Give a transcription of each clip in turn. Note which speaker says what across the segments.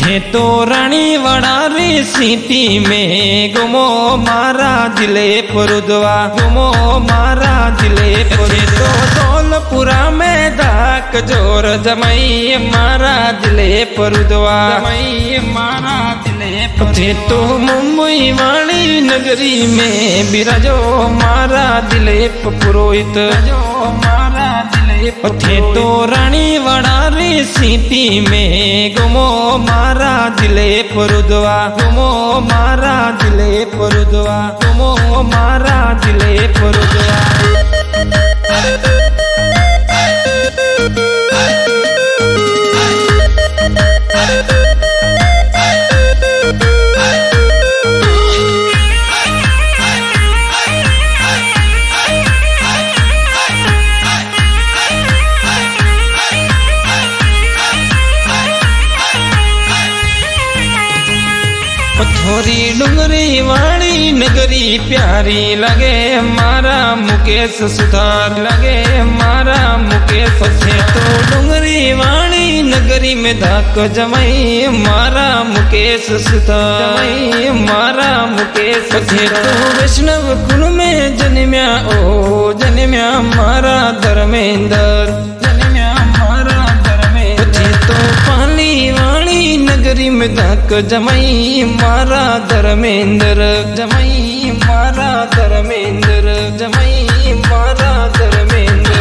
Speaker 1: थे तो रानी वड़ारी सीटी में गुमो मारा दिले पुरुदवा गुमो मारा दिले थे तो दौलपुरा में दाक जोर जमई मारा दिले पुरुदवा जमई मारा दिले थे तो मुंबई वाली नगरी में बिराजो मारा दिले पुरोहित जो मारा दिले थे तो रानी वड़ारी सीटी में गुमो मारा दिले पुरुदवा गुमो मारा दिले पुरुदवा गुमो मारा दिले पुरुदवा थोरी डुंगरी वाली नगरी प्यारी लगे मारा मुकेश सुधार लगे मारा मुकेश थे तो डुंगरी वाली नगरी में धाक जमई मारा मुकेश सुधार जमई मारा मुकेश थे तो वैष्णव कुल में जन्म्या ओ जन्म्या मारा धर्मेंद्र जन्म्या मारा धर्मेंद्र थे तो पाली वाली नगरी में धाक जमई मारा धर्मेंद्र जमई मारा धर्मेंद्र जमई मारा धर्मेंद्र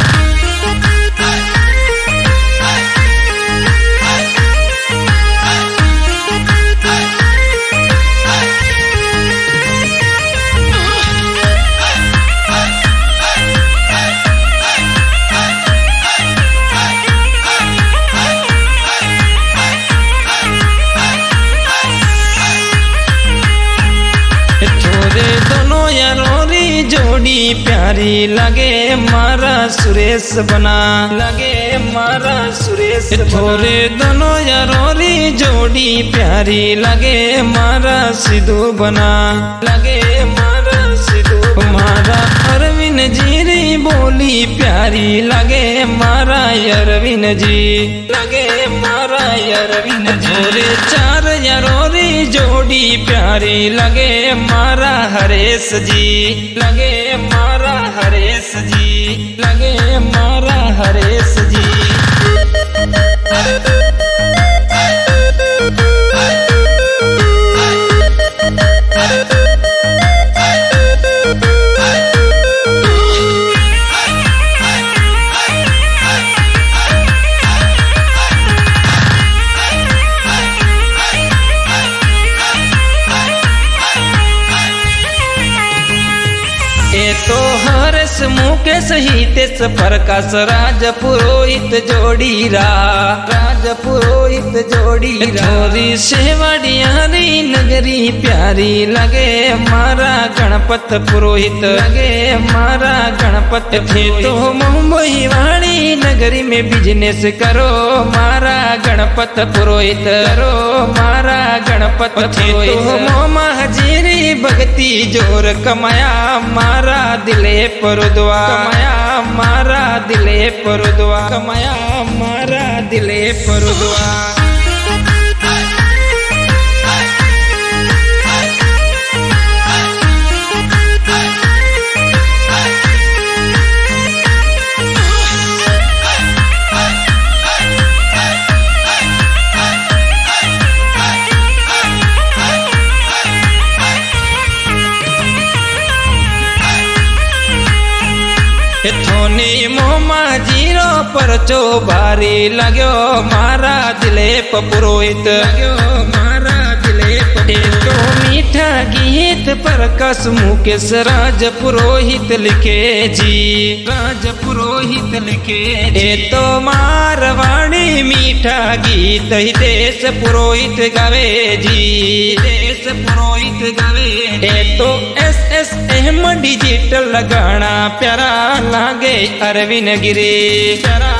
Speaker 1: जोड़ी प्यारी लगे मारा सुरेश बना लगे मारा सुरेश थोरे दोनों यारोरी जोड़ी प्यारी लगे मारा सिद्धू बना लगे मारा सिद्धू मारा अरविंद जी री बोली प्यारी लगे मारा अरविंद जी लगे मारा अरविंद जी चार यारोरी जोड़ी प्यारी लगे मारा हरेश जी लगे मारा हरेश जी लगे मारा हरेश जी तो हर्ष मुकेश हितेश प्रकाश राज पुरोहित जोड़ी राज पुरोहित जोड़ी छोरी सेवाड़ियारी नगरी प्यारी लगे मारा गणपत पुरोहित लगे मारा गणपत थे तो मुंबई वाली नगरी में बिजनेस करो मारा गणपत पुरोहित करो मारा गणपत थे तो मोमा हजीरी भक्ति जोर कमाया मारा दिले पुरुदवा कमाया मारा दिले पुरुदवा कमाया मारा दिले पुरुदवा थोनी मोमा जीरो परचो भारी लगो मारा दिले पुरोहित लगो मारा दिले तो मीठा गीत प्रकाश मुकेश राज पुरोहित लिखे जी राज पुरोहित लिखे तो मारवाड़ी मीठा गीत हितेश पुरोहित गावे जी हितेश पुरोहित गावे तो SS अहमद डिजिटल गाना प्यारा लागे अरविंद गिरी प्यारा